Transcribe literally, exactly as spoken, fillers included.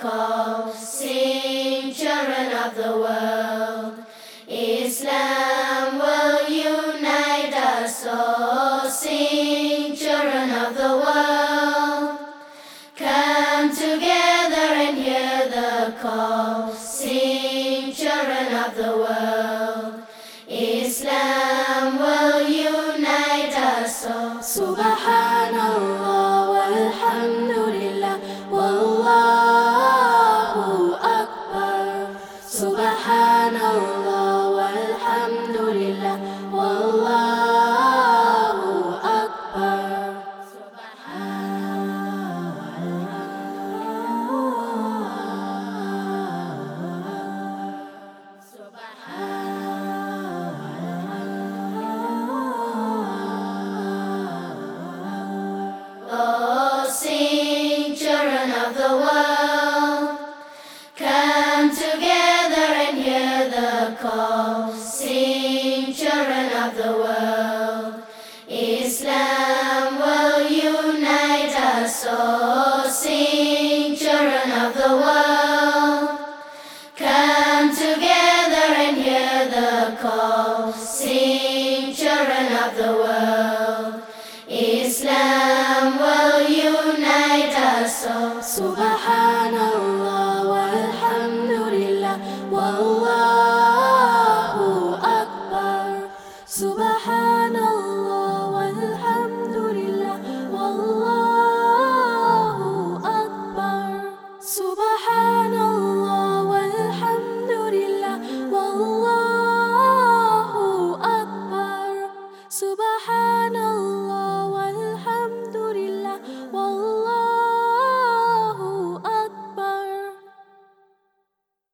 call. Sing, children of the world. Islam will unite us all. Sing, children of the world. Come together and hear the call. Sing, children of the world. Islam will unite us all. Subhanallah walhamdulillah wallahu akbar. Subhanallah walhamdulillah wallahu akbar. Oh, sing, children of the world. Come together and hear the call. Sing, children of the world. Islam will unite us all. Sing, children of the world. Come together and hear the call. Sing, children of the world. Islam will unite us all. Subhanallah walhamdulillah wallahu akbar. Subhanallah walhamdulillah wallahu akbar. Subhanallah walhamdulillah wallahu akbar. Subhan